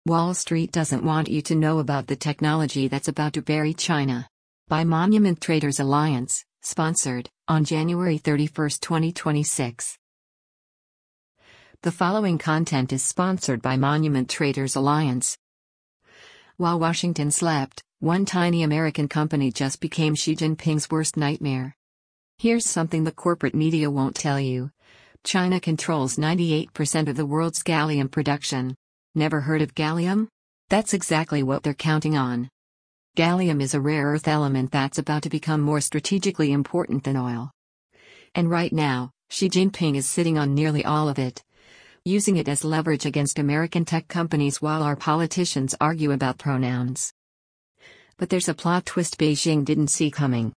Wall Street doesn't want you to know about the technology that's about to bury China. By Monument Traders Alliance, sponsored, on January 31, 2026. The following content is sponsored by Monument Traders Alliance. While Washington slept, one tiny American company just became Xi Jinping's worst nightmare. Here's something the corporate media won't tell you. China controls 98% of the world's gallium production. Never heard of gallium? That's exactly what they're counting on. Gallium is a rare earth element that's about to become more strategically important than oil. And right now, Xi Jinping is sitting on nearly all of it, using it as leverage against American tech companies while our politicians argue about pronouns. But there's a plot twist Beijing didn't see coming.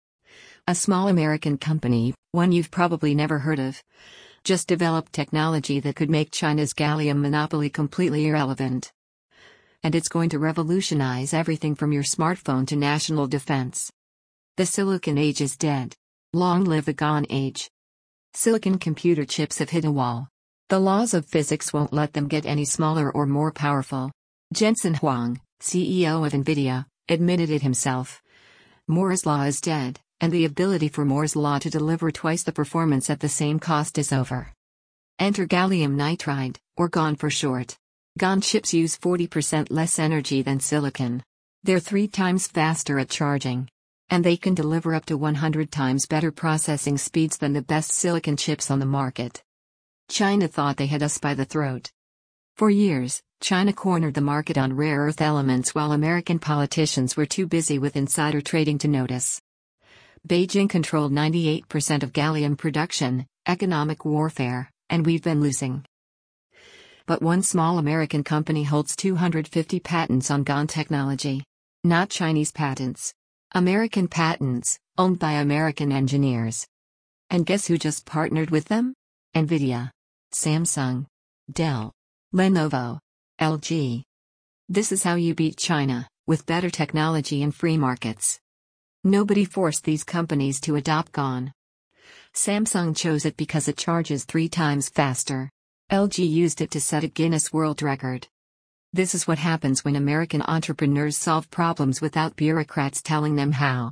A small American company, one you've probably never heard of, just developed technology that could make China's gallium monopoly completely irrelevant. And it's going to revolutionize everything from your smartphone to national defense. The silicon age is dead. Long live the gone age. Silicon computer chips have hit a wall. The laws of physics won't let them get any smaller or more powerful. Jensen Huang, CEO of NVIDIA, admitted it himself. Moore's law is dead, and the ability for Moore's law to deliver twice the performance at the same cost is over. Enter gallium nitride, or GaN for short. GaN chips use 40% less energy than silicon. They're 3 times faster at charging. And they can deliver up to 100 times better processing speeds than the best silicon chips on the market. China thought they had us by the throat. For years, China cornered the market on rare earth elements while American politicians were too busy with insider trading to notice. Beijing controlled 98% of gallium production, economic warfare, and we've been losing. But one small American company holds 250 patents on GaN technology. Not Chinese patents. American patents, owned by American engineers. And guess who just partnered with them? NVIDIA. Samsung. Dell. Lenovo. LG. This is how you beat China, with better technology and free markets. Nobody forced these companies to adopt GaN. Samsung chose it because it charges 3 times faster. LG used it to set a Guinness World Record. This is what happens when American entrepreneurs solve problems without bureaucrats telling them how.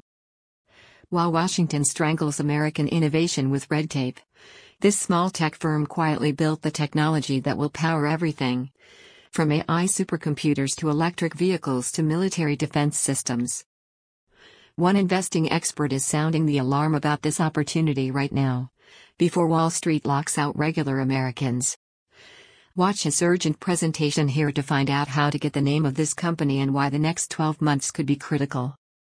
While Washington strangles American innovation with red tape, this small tech firm quietly built the technology that will power everything, from AI supercomputers to electric vehicles to military defense systems. One investing expert is sounding the alarm about this opportunity right now, before Wall Street locks out regular Americans. Watch his urgent presentation here to find out how to get the name of this company and why the next 12 months could be critical.